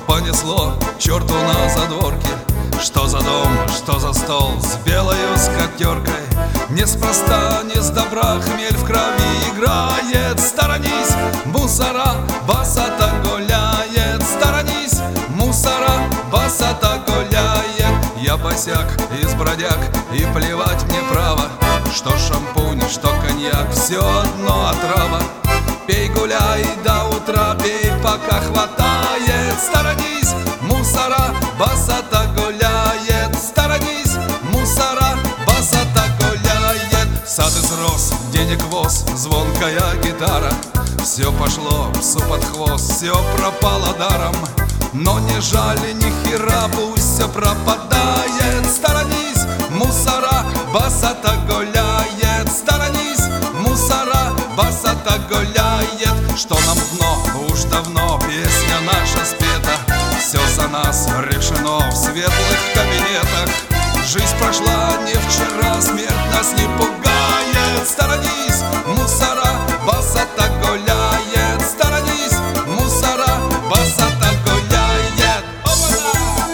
понесло черту на задворке. Что за дом, что за стол с белою скатеркой? Неспроста, не с добра хмель в крови играет. Сторонись, мусора, басата гуляет. Сторонись, мусора, басата гуляет. Я босяк из бродяг, и плевать мне право, что шампунь, что коньяк, все одно отрава. Пей, гуляй до утра, пей, пока хватает. Сторонись, мусора, басата гуляет. Сторонись, мусора, басата гуляет. Сад изрос, денег воз, звонкая гитара. Все пошло псу под хвост, все пропало даром. Но не жаль ни хера, пусть все пропадает. Сторонись, мусора, басата гуляет. Сторонись, мусора, басата гуляет. Что нам дно, уж давно песня наша спета. Все за нас решено в светлых кабинетах. Жизнь прошла не вчера, смерть нас не пугает. Сторонись, мусора, басата гуляет. Сторонись, мусора, басата гуляет. Опа-на!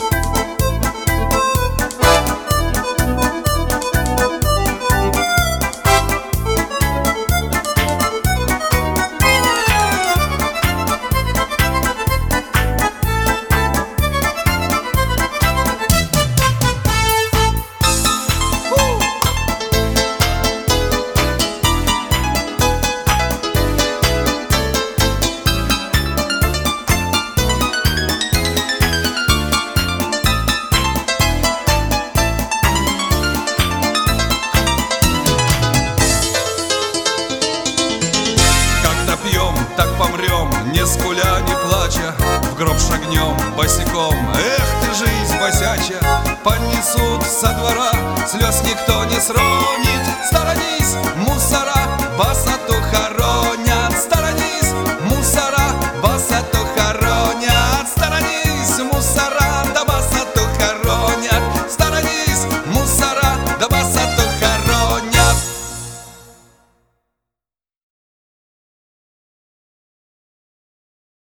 Так помрем, не скуля, не плача, в гроб шагнем босиком. Эх ты, жизнь босяча, понесут со двора, слез никто не сронит. Сторонись, мусора, баса